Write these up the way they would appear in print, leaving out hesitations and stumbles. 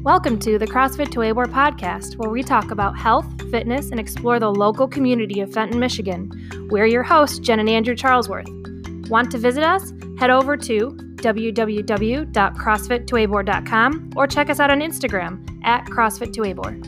Welcome to the CrossFit to Ybor podcast, where we talk about health, fitness, and explore the local community of Fenton, Michigan. We're your hosts, Jen and Andrew Charlesworth. Want to visit us? Head over to www.crossfit2ybor.com or check us out on Instagram at CrossFit2Ybor.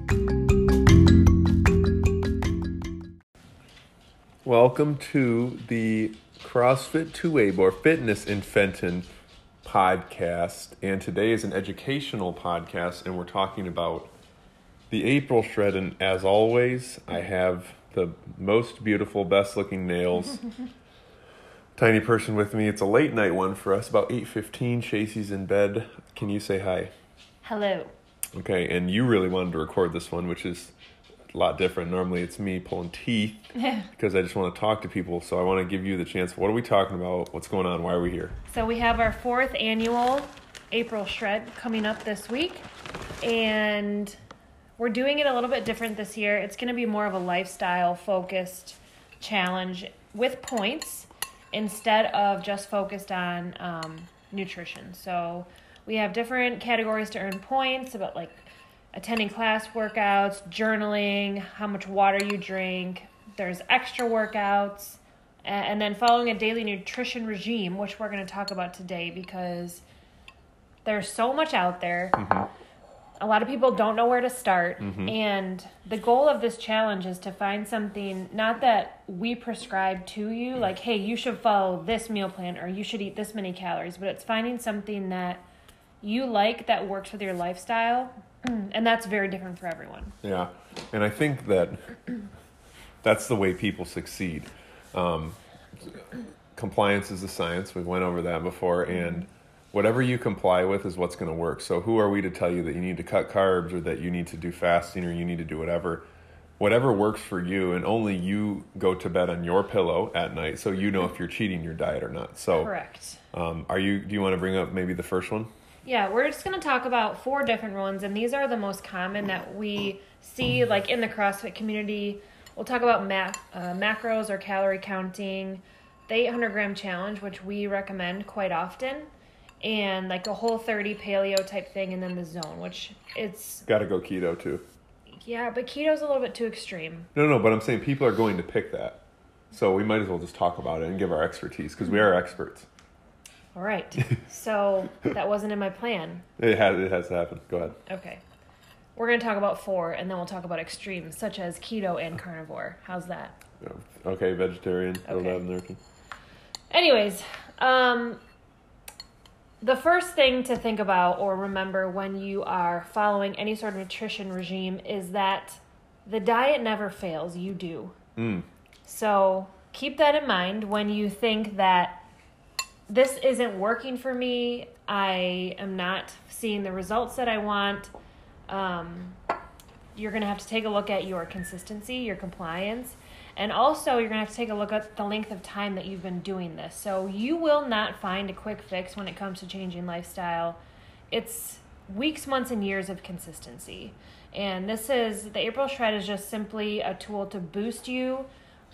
Welcome to the CrossFit to Ybor Fitness in Fenton podcast, and today is an educational podcast, and we're talking about the April shred. And as always, I have the most beautiful, best looking nails tiny person with me. It's a late night one for us, about 8:15. Chasey's in bed. Can you say hi? Hello. Okay, and you really wanted to record this one, which is a lot different. Normally it's me pulling teeth because I just want to talk to people. So I want to give you the chance. What are we talking about? What's going on? Why are we here? So we have our 4th annual April shred coming up this week, and we're doing it a little bit different this year. It's going to be more of a lifestyle focused challenge with points instead of just focused on nutrition. So we have different categories to earn points about like attending class workouts, journaling, how much water you drink. There's extra workouts, and then following a daily nutrition regime, which we're going to talk about today because there's so much out there. Mm-hmm. A lot of people don't know where to start, and the goal of this challenge is to find something, not that we prescribe to you, like, hey, you should follow this meal plan or you should eat this many calories, but it's finding something that you like that works with your lifestyle. And that's very different for everyone. Yeah, and I think that's the way people succeed. Compliance is a science. We went over that before, and whatever you comply with is what's going to work. So who are we to tell you that you need to cut carbs or that you need to do fasting or you need to do whatever? Whatever works for you, and only you go to bed on your pillow at night, so you know if you're cheating your diet or not. So correct. Do you want to bring up maybe the first one? Yeah, we're just going to talk about 4 different ones, and these are the most common that we see like in the CrossFit community. We'll talk about macros or calorie counting, the 800-gram challenge, which we recommend quite often, and like a Whole30 paleo type thing, and then the zone, which it's... Got to go keto too. Yeah, but keto's a little bit too extreme. No, but I'm saying people are going to pick that. So we might as well just talk about it and give our expertise, because we are experts. All right. So that wasn't in my plan. It has to happen. Go ahead. Okay. We're going to talk about 4, and then we'll talk about extremes, such as keto and carnivore. How's that? Okay, vegetarian. Throw that in there too. Anyways, the first thing to think about or remember when you are following any sort of nutrition regime is that the diet never fails. You do. So keep that in mind when you think that this isn't working for me, I am not seeing the results that I want. You're going to have to take a look at your consistency, your compliance, and also you're going to have to take a look at the length of time that you've been doing this. So you will not find a quick fix when it comes to changing lifestyle. It's weeks, months, and years of consistency. And the April Shred is just simply a tool to boost you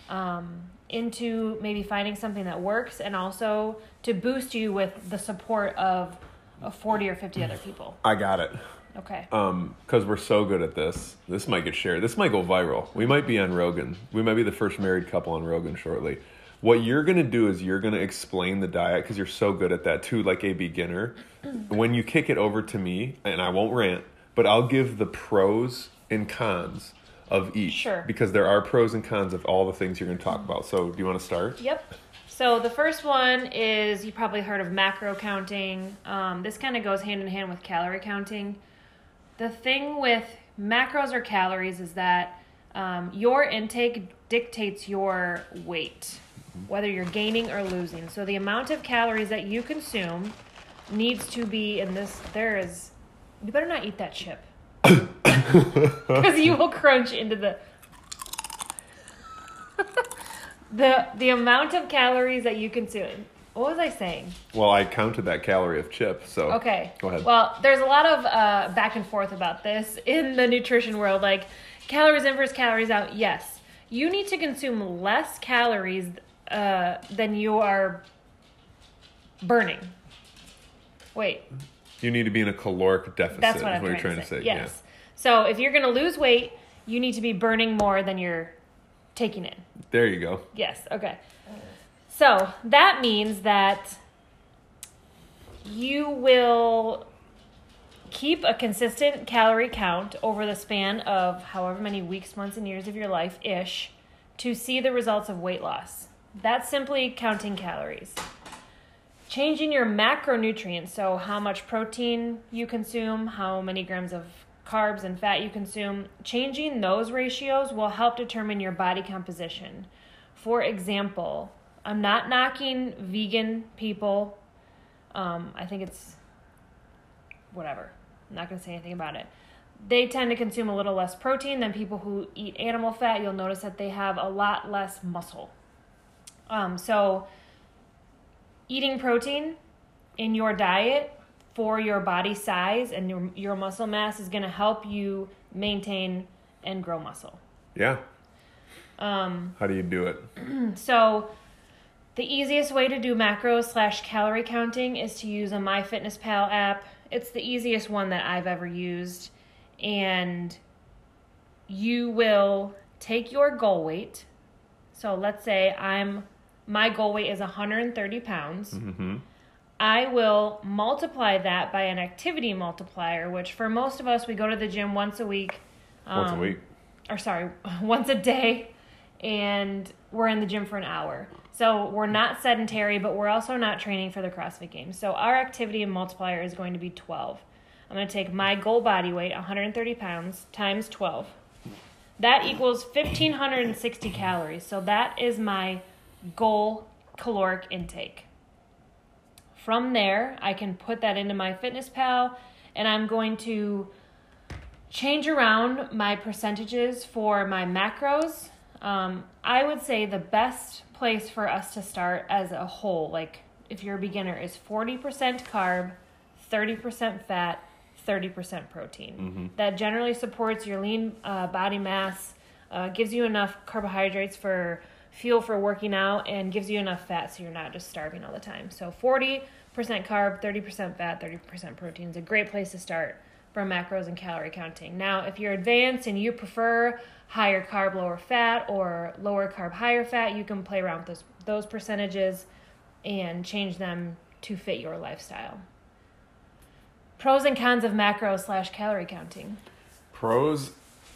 into maybe finding something that works, and also to boost you with the support of 40 or 50 other people. I got it. Okay. Because we're so good at this. This might get shared. This might go viral. We might be on Rogan. We might be the first married couple on Rogan shortly. What you're going to do is you're going to explain the diet, because you're so good at that too, like a beginner. When you kick it over to me, and I won't rant, but I'll give the pros and cons of each. Sure. Because there are pros and cons of all the things you're going to talk about. So do you want to start? Yep. So the first one is, you probably heard of macro counting. This kind of goes hand in hand with calorie counting. The thing with macros or calories is that your intake dictates your weight, whether you're gaining or losing. So the amount of calories that you consume needs to be in this. You better not eat that chip. Because you will crunch into the amount of calories that you consume. What was I saying? Well, I counted that calorie of chip, so... Okay. Go ahead. Well, there's a lot of back and forth about this in the nutrition world, like calories in versus calories out. Yes, you need to consume less calories than you are burning. Wait. You need to be in a caloric deficit. That's what I'm trying to say. Yes. Yeah. So if you're going to lose weight, you need to be burning more than you're taking in. There you go. Yes. Okay. So that means that you will keep a consistent calorie count over the span of however many weeks, months, and years of your life-ish to see the results of weight loss. That's simply counting calories. Changing your macronutrients, so how much protein you consume, how many grams of carbs and fat you consume, changing those ratios will help determine your body composition. For example, I'm not knocking vegan people. I think it's whatever. I'm not going to say anything about it. They tend to consume a little less protein than people who eat animal fat. You'll notice that they have a lot less muscle. So eating protein in your diet for your body size and your muscle mass is going to help you maintain and grow muscle. Yeah. How do you do it? So the easiest way to do macros/calorie counting is to use a MyFitnessPal app. It's the easiest one that I've ever used. And you will take your goal weight. So let's say my goal weight is 130 pounds. Mm-hmm. I will multiply that by an activity multiplier, which for most of us, we go to the gym once a week. Once a week? Once a day. And we're in the gym for an hour. So we're not sedentary, but we're also not training for the CrossFit Games. So our activity multiplier is going to be 12. I'm going to take my goal body weight, 130 pounds, times 12. That equals 1,560 calories. So that is my goal caloric intake. From there, I can put that into MyFitnessPal, and I'm going to change around my percentages for my macros. I would say the best place for us to start as a whole, like if you're a beginner, is 40% carb, 30% fat, 30% protein. Mm-hmm. That generally supports your lean body mass, gives you enough carbohydrates for fuel for working out, and gives you enough fat so you're not just starving all the time. So 40% carb, 30% fat, 30% protein is a great place to start for macros and calorie counting. Now, if you're advanced and you prefer higher carb, lower fat, or lower carb, higher fat, you can play around with those percentages and change them to fit your lifestyle. Pros and cons of macro/calorie counting. Pros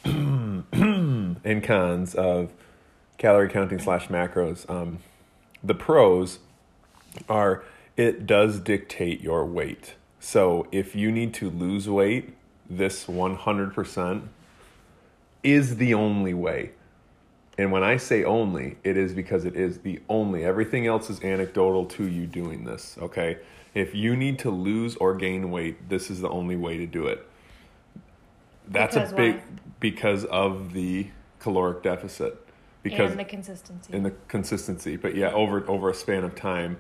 and cons of calorie counting / macros. The pros are it does dictate your weight. So if you need to lose weight, this 100% is the only way. And when I say only, it is because it is the only. Everything else is anecdotal to you doing this, okay? If you need to lose or gain weight, this is the only way to do it. That's because of the caloric deficit. And the consistency. But yeah, over a span of time.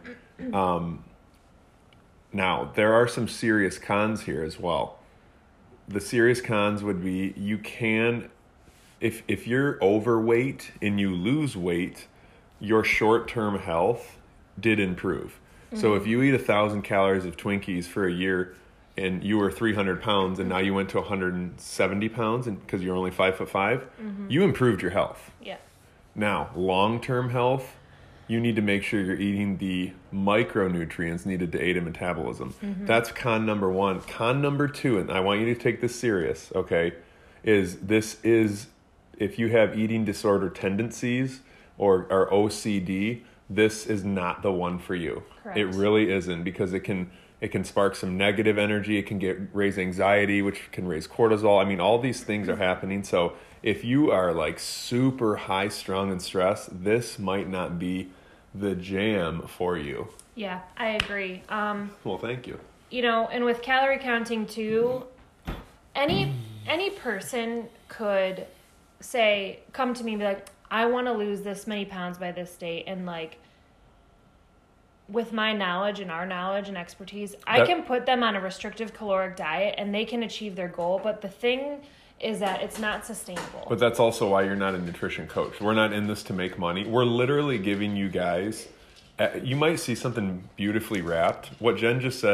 Now, there are some serious cons here as well. The serious cons would be you can, if you're overweight and you lose weight, your short-term health did improve. Mm-hmm. So if you eat 1,000 calories of Twinkies for a year and you were 300 pounds and now you went to 170 pounds because you're only 5'5", mm-hmm. you improved your health. Yeah. Now, long-term health, you need to make sure you're eating the micronutrients needed to aid in metabolism. Mm-hmm. That's con number one. Con number two, and I want you to take this serious, okay, is if you have eating disorder tendencies or OCD, this is not the one for you. Correct. It really isn't, because it can spark some negative energy. It can raise anxiety, which can raise cortisol. I mean, all these things are happening. So if you are like super high strung and stressed, this might not be the jam for you. Yeah, I agree. Well, thank you. And with calorie counting too, any person could come to me and be like, I want to lose this many pounds by this date. And like, with my knowledge and our knowledge and expertise, I can put them on a restrictive caloric diet and they can achieve their goal. But the thing is that it's not sustainable. But that's also why you're not a nutrition coach. We're not in this to make money. We're literally giving you guys, you might see something beautifully wrapped. What Jen just said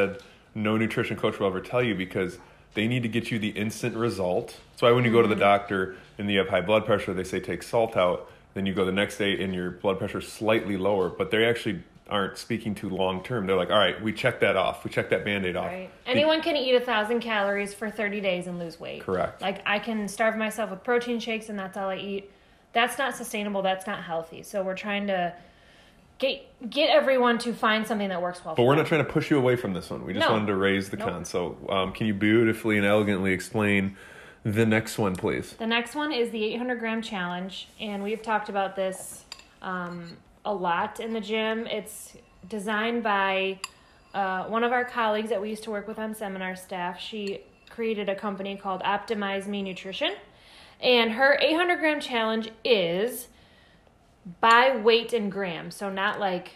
no nutrition coach will ever tell you, because they need to get you the instant result. That's why when you go to the doctor and you have high blood pressure, they say take salt out. Then you go the next day and your blood pressure is slightly lower, but they actually aren't speaking to long term. They're like, all right, we checked that off. We checked that Band-Aid off. Right. Anyone can eat 1,000 calories for 30 days and lose weight. Correct. Like, I can starve myself with protein shakes and that's all I eat. That's not sustainable. That's not healthy. So we're trying to get everyone to find something that works well But for we're them. not trying to push you away from this one. We just No. wanted to raise the con. So can you beautifully and elegantly explain the next one, please? The next one is the 800-gram challenge, and we've talked about this a lot in the gym. It's designed by one of our colleagues that we used to work with on seminar staff. She created a company called Optimize Me Nutrition, and her 800-gram challenge is by weight in grams. So not like,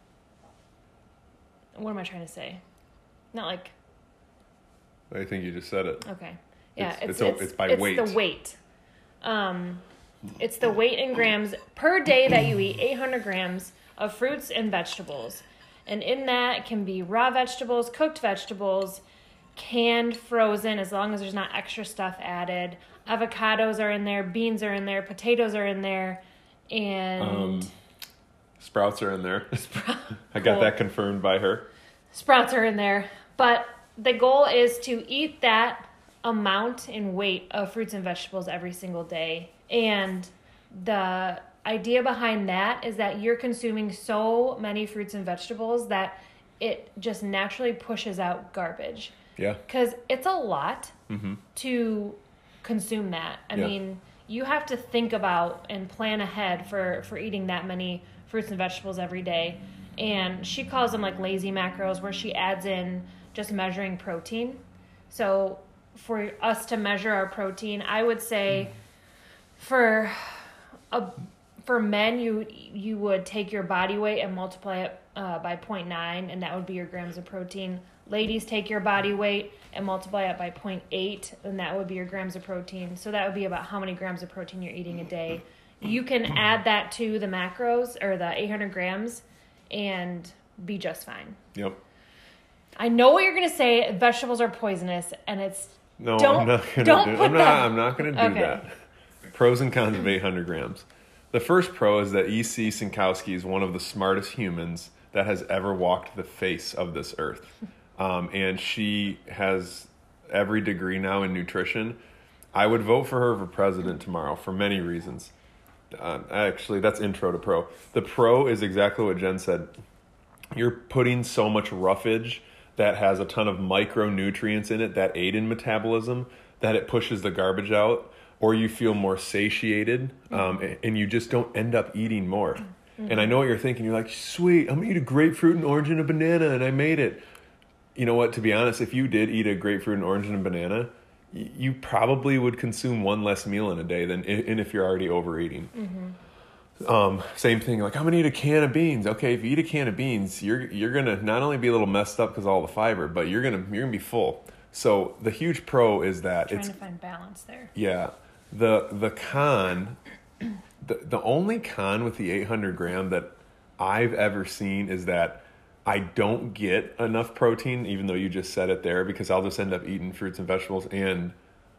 what am I trying to say? Not like, I think you just said it. okay. Yeah, It's by weight. It's the weight. It's the weight in grams per day that you eat, 800 grams of fruits and vegetables. And in that can be raw vegetables, cooked vegetables, canned, frozen, as long as there's not extra stuff added. Avocados are in there, beans are in there, potatoes are in there, and Sprouts are in there. I got that confirmed by her. sprouts are in there. But the goal is to eat that amount in weight of fruits and vegetables every single day. And the idea behind that is that you're consuming so many fruits and vegetables that it just naturally pushes out garbage. Yeah. Because it's a lot to consume that. I Yeah. mean, you have to think about and plan ahead for eating that many fruits and vegetables every day. And she calls them like lazy macros, where she adds in just measuring protein. So for us to measure our protein, I would say for men, you would take your body weight and multiply it by 0.9, and that would be your grams of protein. Ladies, take your body weight and multiply it by 0.8, and that would be your grams of protein. So that would be about how many grams of protein you're eating a day. You can add that to the macros, or the 800 grams, and be just fine. Yep. I know what you're going to say. Vegetables are poisonous, and it's... No, Don't- I'm not going don't to do put them. I'm not going to do Okay. that. Pros and cons of 800 grams. The first pro is that E.C. Sinkowski is one of the smartest humans that has ever walked the face of this earth. And she has every degree now in nutrition. I would vote for her for president tomorrow for many reasons. Actually, that's intro to pro. The pro is exactly what Jen said. You're putting so much roughage that has a ton of micronutrients in it that aid in metabolism that it pushes the garbage out, or you feel more satiated, and you just don't end up eating more. And I know what you're thinking. You're like, sweet, I'm going to eat a grapefruit, an orange, and a banana, and I made it. You know what? To be honest, if you did eat a grapefruit, an orange, and a banana, you probably would consume one less meal in a day than if you're already overeating. Same thing, like I'm gonna eat a can of beans. Okay, if you eat a can of beans, you're gonna not only be a little messed up because of all the fiber, but you're gonna be full. So the huge pro is that Trying to find balance there. yeah. The con, the only con with the 800 gram that I've ever seen is that I don't get enough protein, even though you just said it there, because I'll just end up eating fruits and vegetables, and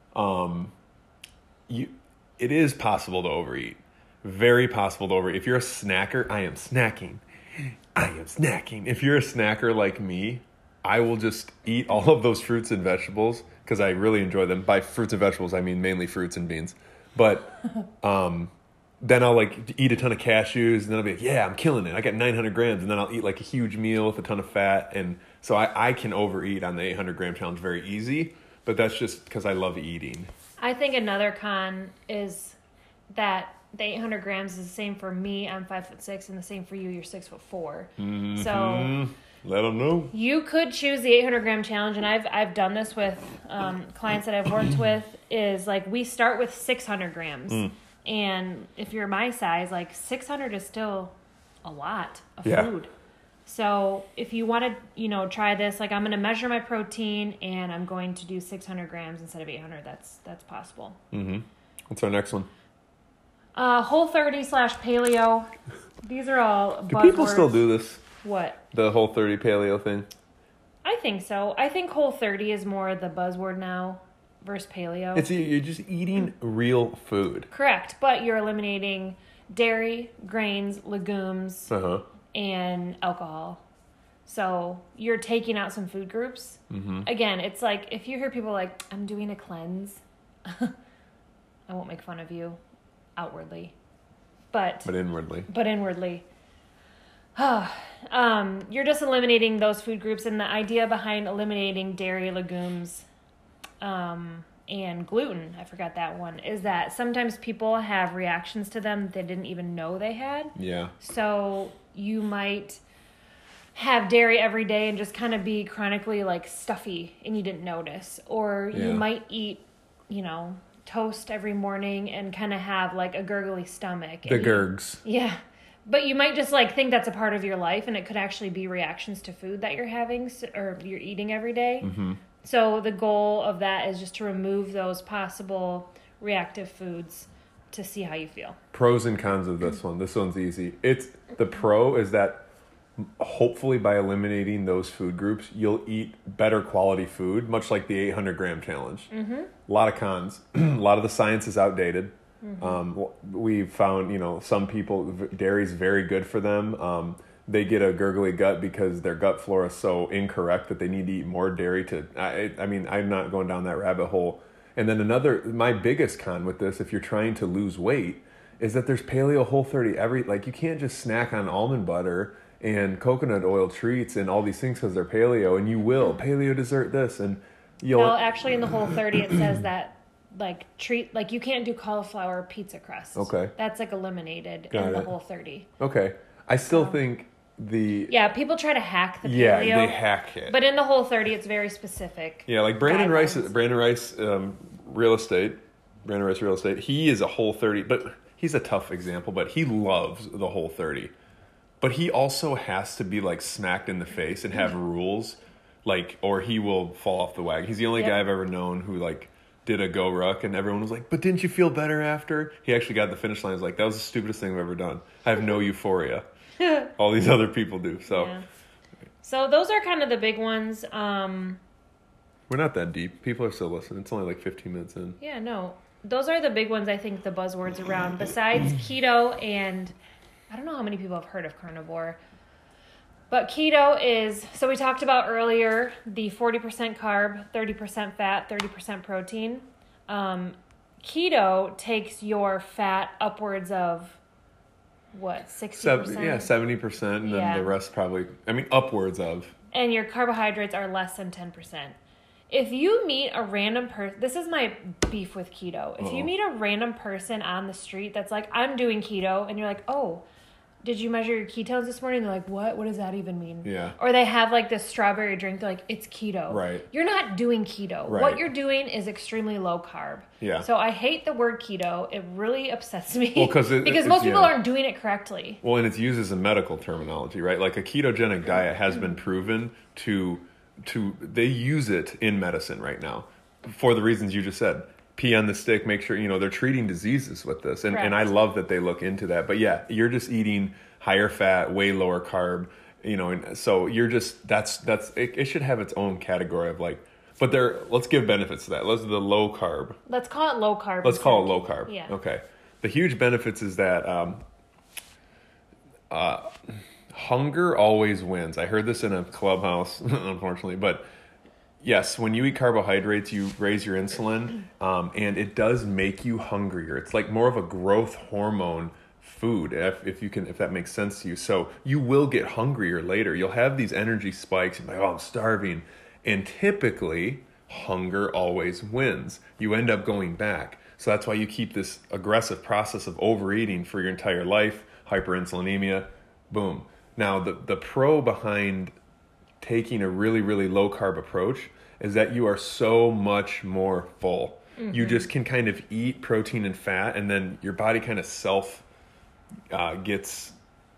it is possible to overeat. Very possible to overeat. If you're a snacker, I am snacking. If you're a snacker like me, I will just eat all of those fruits and vegetables because I really enjoy them. By fruits and vegetables, I mean mainly fruits and beans. But then I'll like eat a ton of cashews, and then I'll be like, yeah, I'm killing it. I got 900 grams, and then I'll eat like a huge meal with a ton of fat. And so I can overeat on the 800 gram challenge very easy, but that's just because I love eating. I think another con is that the 800 grams is the same for me. I'm 5'6", and the same for you. You're 6'4". So Let them know. you could choose the 800 gram challenge, and I've done this with clients that I've worked with. Is like we start with 600 grams, and if you're my size, like 600 is still a lot of food. So if you want to, try this, like I'm going to measure my protein, and I'm going to do 600 grams instead of 800. That's possible. What's our next one? Whole30 / paleo. These are all Do buzzwords. people still do this? What? The Whole30 paleo thing? I think so. I think Whole30 is more the buzzword now versus paleo. You're just eating real food. Correct, but you're eliminating dairy, grains, legumes, and alcohol. So you're taking out some food groups. Mm-hmm. Again, it's like if you hear people like, I'm doing a cleanse, I won't make fun of you outwardly. But inwardly. You're just eliminating those food groups, and the idea behind eliminating dairy, legumes, and gluten, I forgot that one, is that sometimes people have reactions to them they didn't even know they had. Yeah. So you might have dairy every day and just kind of be chronically like stuffy and you didn't notice. Or you might eat, toast every morning and kind of have like a gurgly stomach. The gurgs. Yeah. But you might just like think that's a part of your life, and it could actually be reactions to food that you're having or you're eating every day. Mm-hmm. So the goal of that is just to remove those possible reactive foods to see how you feel. Pros and cons of this one. This one's easy. The pro is that hopefully by eliminating those food groups, you'll eat better quality food, much like the 800-gram challenge. Mm-hmm. A lot of cons. A lot of the science is outdated. Mm-hmm. We've found, some people, dairy's very good for them. They get a gurgly gut because their gut flora is so incorrect that they need to eat more dairy I'm not going down that rabbit hole. And then my biggest con with this, if you're trying to lose weight, is that there's paleo Whole30 you can't just snack on almond butter and coconut oil treats and all these things because they're paleo, and you will paleo dessert this, and well, actually in the Whole30 it says that you can't do cauliflower pizza crust. Okay. That's eliminated in the Whole30. Okay. I still think people try to hack the paleo. Yeah, they hack it. But in the Whole30 it's very specific. Yeah, like Brandon Rice Real Estate, he is a Whole30, but he's a tough example, but he loves the Whole30. But he also has to be smacked in the face and have rules, or he will fall off the wagon. He's the only guy I've ever known who did a go ruck, and everyone was like, but didn't you feel better after? He actually got the finish line. He was like, that was the stupidest thing I've ever done. I have no euphoria. All these other people do. So those are kind of the big ones. We're not that deep. People are still listening. It's only 15 minutes in. Yeah, no. Those are the big ones, I think, the buzzwords around. Besides keto, and I don't know how many people have heard of carnivore. But keto is, so we talked about earlier, the 40% carb, 30% fat, 30% protein. Keto takes your fat upwards of, 60%? 70%, and then the rest probably, upwards of. And your carbohydrates are less than 10%. If you meet a random person, this is my beef with keto. If you meet a random person on the street that's like, I'm doing keto, and you're like, oh, did you measure your ketones this morning? They're like, what? What does that even mean? Yeah. Or they have this strawberry drink. They're like, it's keto. Right. You're not doing keto. Right. What you're doing is extremely low carb. Yeah. So I hate the word keto. It really upsets me. Well, because most people aren't doing it correctly. Well, and it's used as a medical terminology, right? Like a ketogenic diet has been proven to they use it in medicine right now for the reasons you just said. Pee on the stick, make sure, they're treating diseases with this. And I love that they look into that. But yeah, you're just eating higher fat, way lower carb, and so you're just, it should have its own category of but let's give benefits to that. Let's do the low carb. Let's call it low carb. Let's call it low carb. Yeah. Okay. The huge benefits is that hunger always wins. I heard this in a clubhouse, unfortunately, but yes, when you eat carbohydrates, you raise your insulin, and it does make you hungrier. It's more of a growth hormone food, if that makes sense to you. So you will get hungrier later. You'll have these energy spikes. You're like, oh, I'm starving. And typically, hunger always wins. You end up going back. So that's why you keep this aggressive process of overeating for your entire life, hyperinsulinemia, boom. Now, the pro behind taking a really, really low carb approach is that you are so much more full. Mm-hmm. You just can kind of eat protein and fat, and then your body kind of gets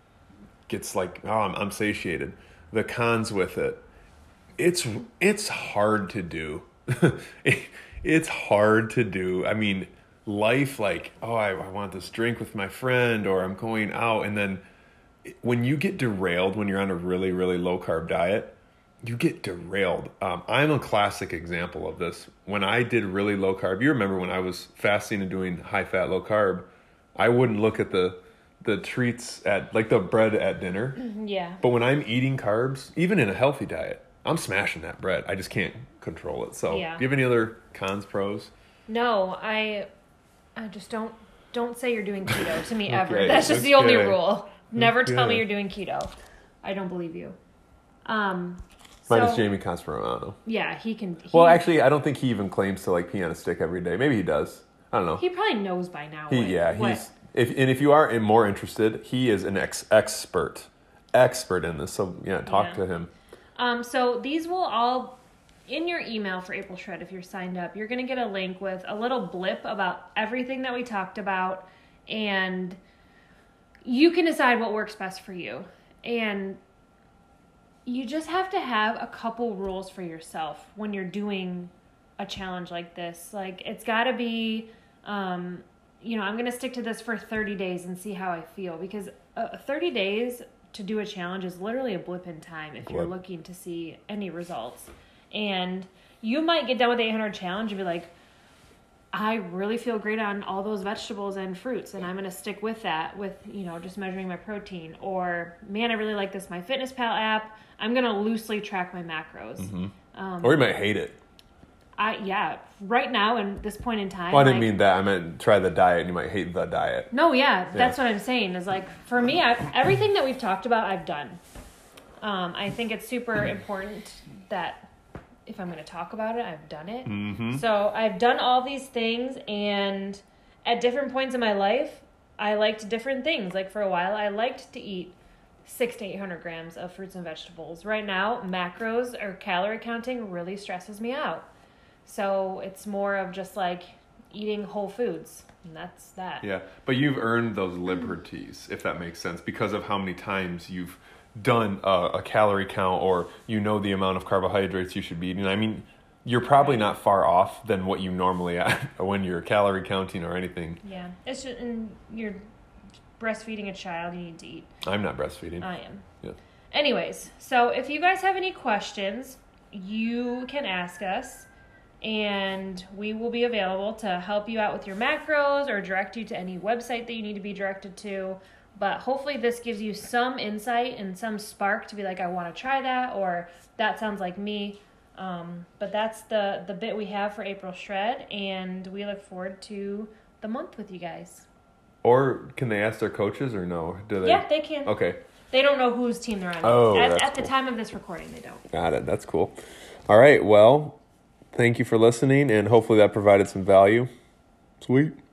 I'm satiated. The cons with it, it's hard to do. It's hard to do. Life I want this drink with my friend, or I'm going out, and then when you get derailed when you're on a really, really low carb diet, you get derailed. I'm a classic example of this. When I did really low carb, you remember when I was fasting and doing high fat, low carb, I wouldn't look at the treats at like the bread at dinner. Yeah. But when I'm eating carbs, even in a healthy diet, I'm smashing that bread. I just can't control it. So, Yeah. do you have any other cons, pros? No, I just don't say you're doing keto to me ever. Okay, That's just the only okay. rule. Never tell me Okay. you're doing keto. I don't believe you. Minus Jamie Conspirano. Yeah, he can. Well, actually, I don't think he even claims to like pee on a stick every day. Maybe he does. I don't know. he probably knows by now. He's if you are more interested, he is an expert in this. So talk to him. So these will all in your email for April Shred. If you're signed up, you're going to get a link with a little blip about everything that we talked about, and you can decide what works best for you. And you just have to have a couple rules for yourself when you're doing a challenge like this. Like, it's got to be, I'm going to stick to this for 30 days and see how I feel, because 30 days to do a challenge is literally a blip in time if you're looking to see any results. And you might get done with the 800 challenge and be like, I really feel great on all those vegetables and fruits, and I'm going to stick with that with, just measuring my protein. Or, man, I really like this MyFitnessPal app. I'm going to loosely track my macros. Mm-hmm. Or you might hate it. Right now in this point in time. Well, I didn't mean that. I meant try the diet and you might hate the diet. No, that's what I'm saying. Is like, for me, everything that we've talked about, I've done. I think it's super important that if I'm going to talk about it, I've done it. Mm-hmm. So I've done all these things, and at different points in my life, I liked different things. Like, for a while, I liked to eat 600 to 800 grams of fruits and vegetables. Right now, macros or calorie counting really stresses me out. So it's more of just like eating whole foods, and that's that. Yeah, but you've earned those liberties, if that makes sense, because of how many times you've done a calorie count, or the amount of carbohydrates you should be eating. I mean, you're probably not far off than what you normally at when you're calorie counting or anything. Yeah, it's just, and you're breastfeeding a child, you need to eat. I'm not breastfeeding. I am. Yeah. Anyways, so if you guys have any questions, you can ask us, and we will be available to help you out with your macros or direct you to any website that you need to be directed to. But hopefully this gives you some insight and some spark to be like, I want to try that, or that sounds like me. But that's the bit we have for April Shred, and we look forward to the month with you guys. Or can they ask their coaches, or no? Do they? Yeah, they can. Okay. They don't know whose team they're on. Oh, at the time of this recording, they don't. Got it. That's cool. All right. Well, thank you for listening, and hopefully that provided some value. Sweet.